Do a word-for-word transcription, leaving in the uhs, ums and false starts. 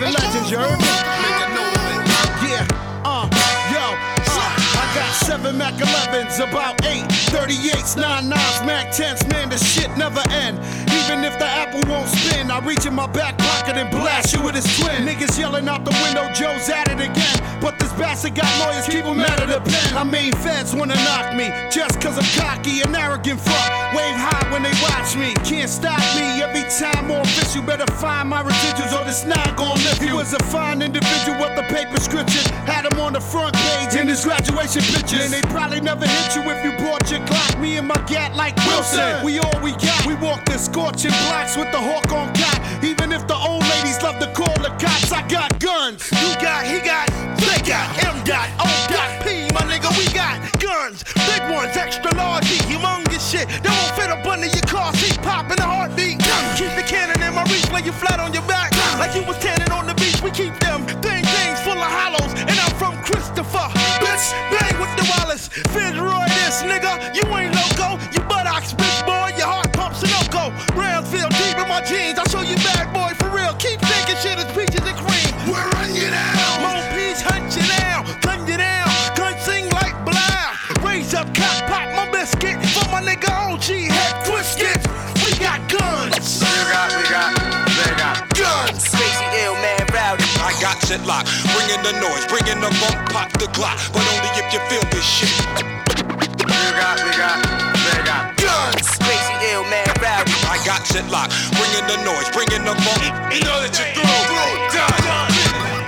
living legends, you heard me? Yeah, uh, yo, uh, I got seven Mac elevens, about eight thirty-eights, nine nines, Mac tens, man, the shit never end. Even if the apple won't spin, I reach in my back pocket and blast you with his twin. Niggas yelling out the window, Joe's at it again. But this bastard got lawyers, keep him out of the pen. I mean, feds wanna knock me, just cause I'm cocky and arrogant fuck. Wave high when they watch me, can't stop me. Every time more fish, you better find my residuals or this not gon' lift you. He was a fine individual with the paper scripture. Had him on the front page in his graduation pictures. And they probably never hit you if you brought your Glock. Me and my gat like Wilson, we all we got. We walk the scorching blocks with the hawk on cock. Even if the old ladies love to call the cops, I got guns. You got, he got, they got, M got, O got, P, my nigga, we got guns. Big ones, extra large, humongous shit. That won't fit up under your car seat, pop in a heartbeat. Keep the cannon in my reach, lay you flat on your back. Like you was tanning on the beach, we keep them thing things full of hollows. And I'm from Christopher, bitch, bang with the Wallace. Fitzroy this, nigga, you ain't loco. You buttocks, bitch boy, your heart pumps an Oco. Rounds feel deep in my jeans, I'll show you bad boy for real. Keep thinking shit is peaches and cream. We're run you down. Mon peach hunt you down, gun you down. Gun sing like blah. Raise up, cop, pop my biscuit. For my nigga O G, head twist it. We got guns. You got, we got, they got guns. Crazy ill man rowdy. I got shit locked. Bringing the noise, bringing the bump, pop the Glock. But only if you feel this shit. You got, we got, they got guns. Crazy ill man rowdy. I got shit locked. Bringing the noise, bringing the bump. You know that you're through, through, done.